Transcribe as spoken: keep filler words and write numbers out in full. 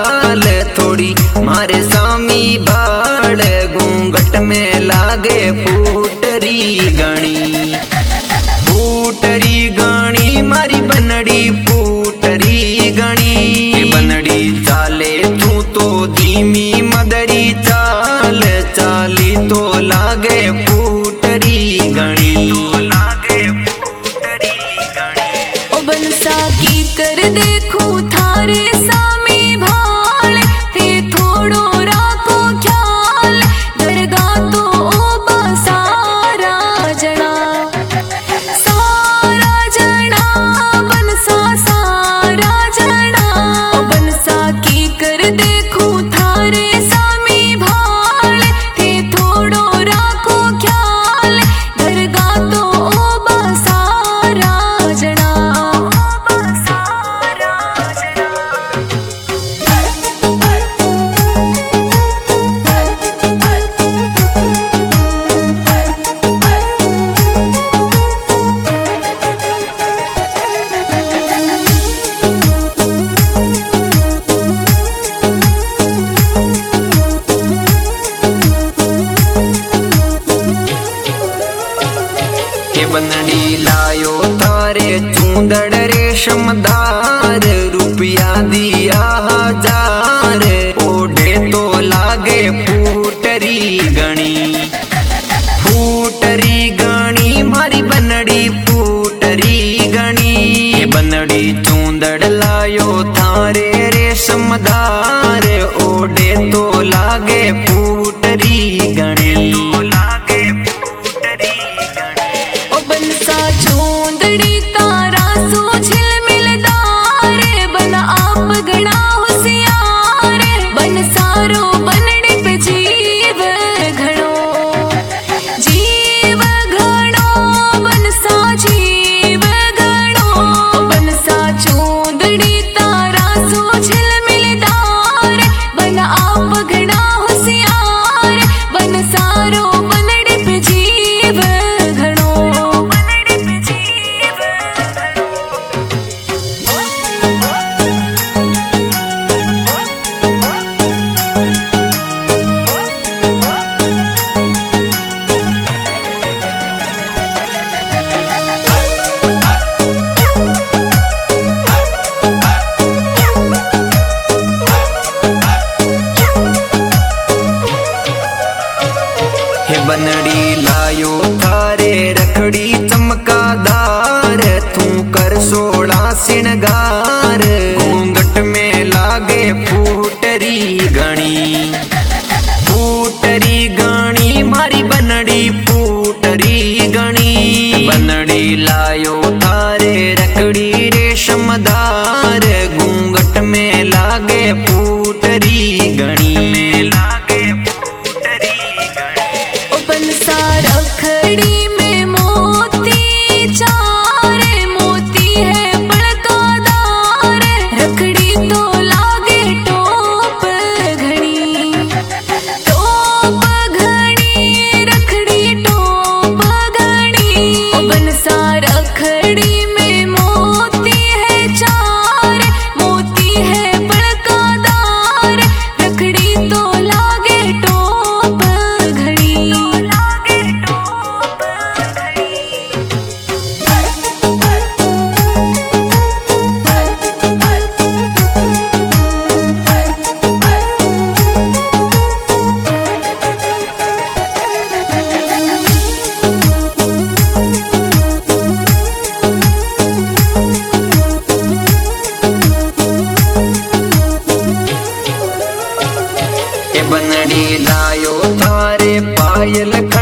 चाल थोड़ी मारे सामी बाल घूंघट में लागे फूटरी गणी फूटरी गणी मारी बनड़ी फूटरी गणी बनड़ी चाले तू तो धीमी मदरी चाल चाली तो लागे फूटरी गणी तो लागे फूटरी गणी ओ बनसा की कर देखो थारे सामी भाल थे थोड़ो राखो ख्याल दरगाह तो ओ बसारा जना सारा जना बनसा सारा जना ओ बनसा की कर देखो थारे सामी भाल थे थोड़ो राखो ख्याल दरगाह तो ओ बसारा जना बनड़ी लायो थारे चूंदड़ रेशमदार रुपया दिया हजार ओढ़े तो लागे फूटरी गणी फूटरी गणी मारी बनड़ी फूटरी गणी बनड़ी चूंदड़ लायो थारे रेशमदार ओढ़े तो लागे फूटरी गणी तो लागे बनसा चूंदड़ी तारा सो झिलमिलदार बन आप गणा होशियार बन सारो बनड़ी पे जीव घणो जीव घणो बनसा जीव घणो बनसा चूंदड़ी तारा सो झिलमिलदार बन आप गणा होशियार बन सारो बनड़ी पे जीव घणो बनड़ी लायो थारे रखड़ी चमकादार तू कर सोड़ा सिंगार घूंघट में लागे फूटरी गणी फूटरी गणी मारी बनड़ी फूटरी गणी बनड़ी लायो थारे रखड़ी रेशमदार घूंघट में लागे फूटरी गणी में लागे बनसा रखड़ी में मोती चार मोती है बड़कादार रखड़ी तो लागे टोप घड़ी टोप घड़ी रखड़ी टोप घड़ी बनसा रखड़ी में मोती है चार मोती है बड़कादार रखड़ी तो लागे टोप घड़ी बनड़ी लायो थारे पायल